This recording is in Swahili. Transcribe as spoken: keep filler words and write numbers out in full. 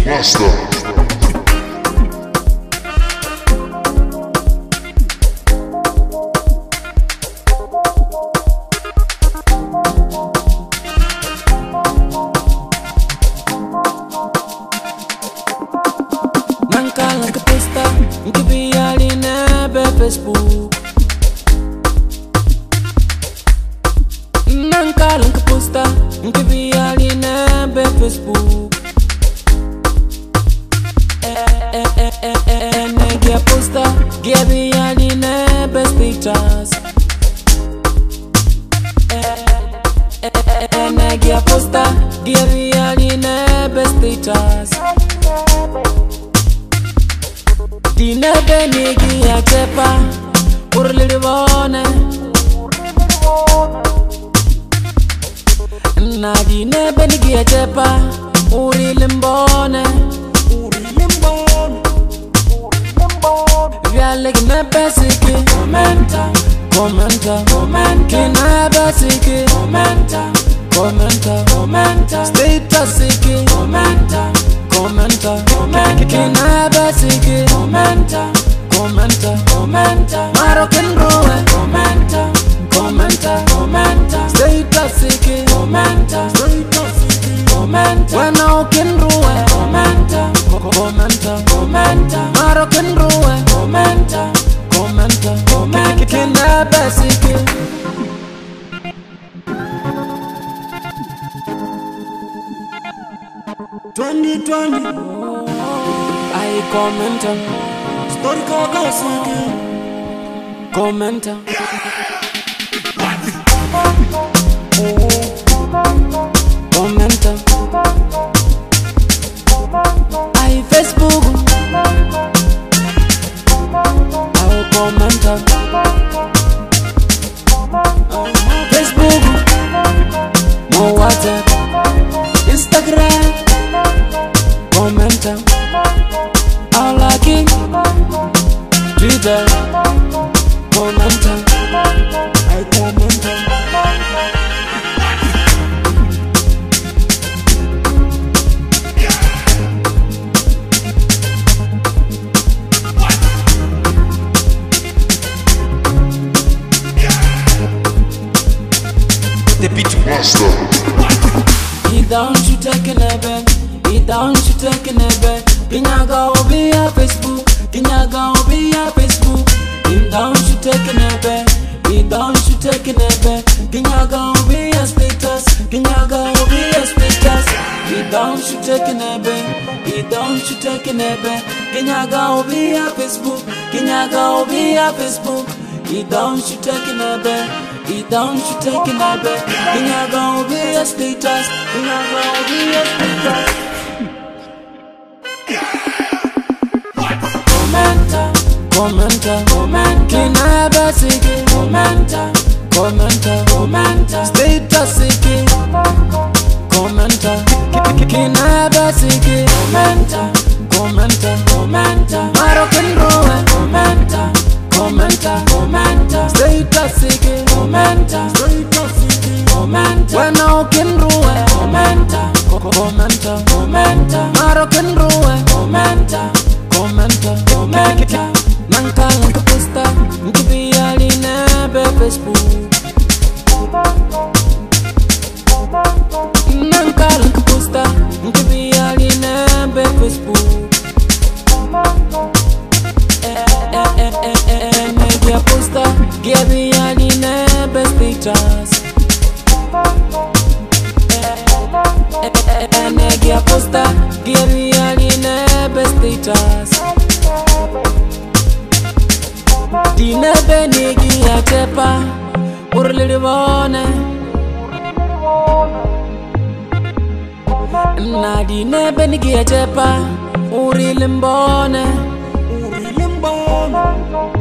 Master. Nankala ka pesta, nkibiyali nebe Facebook. Nankala ka posta, nkibiyali nebe Facebook. Eh eh eh eh eh, negia posta, gibiyali nebe status. Eh eh eh eh, negia posta, gibiyali nebe status. Dina benigi ya tepa urlilibone na dina benigi ya tepa urilimbone urilimbone Vyale kina besiki Komenta Komenta Komenta Kina besiki Komenta Komenta Komenta Status iki Komenta Komenta Komenta Kina besiki Komenta Komenta Komenta Marokin ruwe Komenta Komenta Komenta Status iki Komenta Status iki Komenta Wena ukin ruwe Komenta Komenta Komenta Marokin ruwe Komenta Komenta Komenta Kina besiki twenty twenty I commenta Story kaka swagi Commenta Commenta I Facebook I commenta Facebook Mo WhatsApp Instagram Commenta I like it Twitter Commenta I commenta The Beat Master. He don't you taking a bed He don't you taking a bed Kinyaga obi ya Facebook Kinyaga obi ya Facebook He don't you taking a bed He don't you taking a bed Kinyaga obi ya status Kinyaga obi ya status He don't you taking a bed He don't you taking a bed Kinyaga obi ya Facebook Kinyaga obi ya Facebook He don't you taking a bed He don't you taking a bed Kinyaga obi ya status Kinyaga obi ya status Komenta, komenta, komenta Kina besiki Komenta, komenta, komenta Status iki Komenta, kina besiki Komenta, komenta, komenta Marokin ruwe Komenta, komenta, komenta Status iki Komenta, status iki Komenta Wena ukin ruwe Komenta, komenta, komenta Marokin ruwe Komenta Komenta, komenta Nankala ka posta nkibiyali nebe Facebook Nankala ka posta nkibiyali nebe Facebook Eh eh eh eh eh Negia posta gibiyali nebe status Eh eh eh Negia posta gibiyali nebe status Dina benigi ya tepa urlilibone Na dina benigi ya tepa urilimbone Urilimbone